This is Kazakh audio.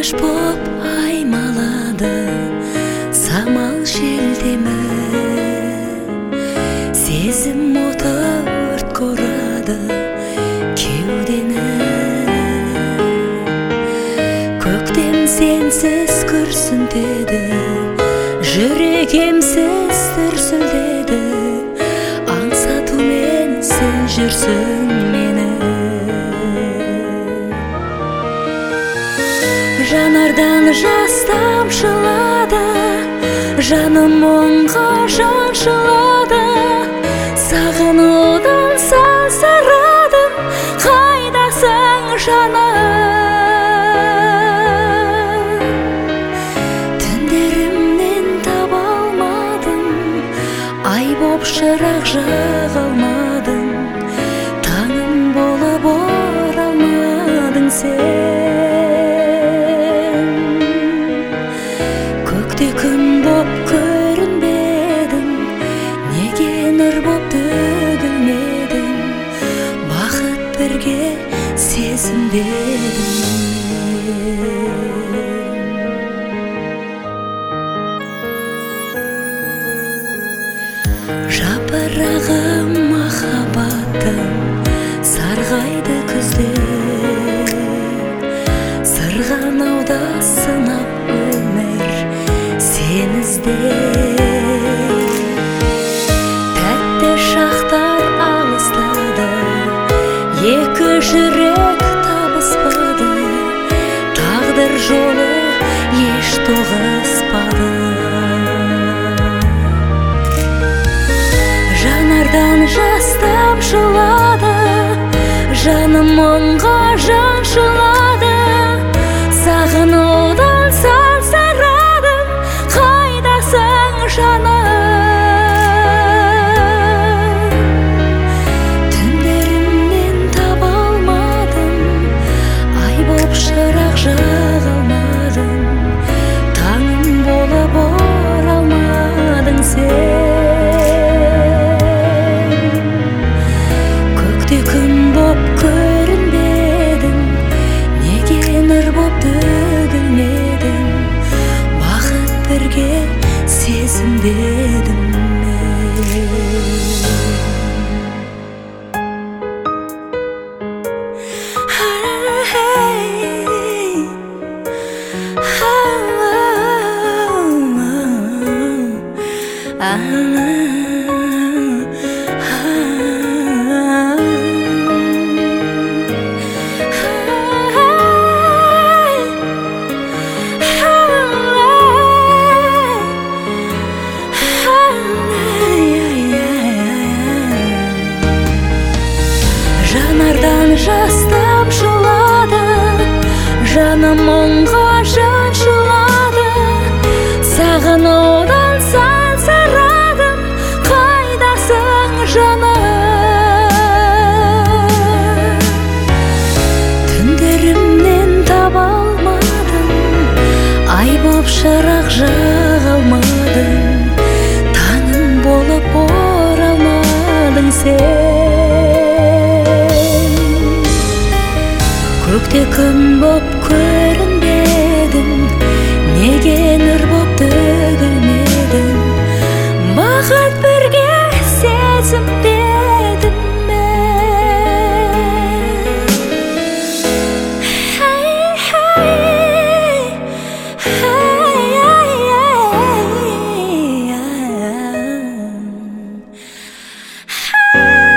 Куаныш боп аймалады самал желдеме, сезім оты өрт корады кеудені. Көктем сенсіз күрсінтеді, жүрек емсіз дүрсілдеді, аңсатумен сен жүрсің мені. Жанардан жас тамшылады, жаным мұңға жаншылады, сағынудан сансырадым, қайдасың жаным? Түндерімнен таба алмадым, ай боп шырақ жаға алмадың, таңым болып оралмадың сен. Күн боп көрінбедің, неге нұр боп төгілмедің, бақыт бірге сезінбедің. Жапырағы махаббаттың сарғайды күзде, сырғанауда сынап өмір сен іздеп. Тәтті шақтар алыстады, екі жүрек табыспады, тағдыр жолы еш тоғыспады. Жанардан жас тамшылады, жаным мұңға жаншылады, сағынудан сансырадым, қайдасың жаным? Түндерімнен таба алмадым, ай боп шырақ жаға алмадың, таңым болып оралмадың сен. Көкте күн боп көрінбедің, неге нұр боп төгілмедің, бақыт бірге сезінбедің Жанардан жас тамшылады, жаным мұңға жаншылады, сағынудан сансырадым, қайдасың жаным? Түндерімнен таба алмадым, ай боп шырақ жаға алмадың, таңым болып оралмадың сен. Көкте күн боп көрінбедің, неге нұр боп төгілмедің, бақыт бірге сезінбедім мен.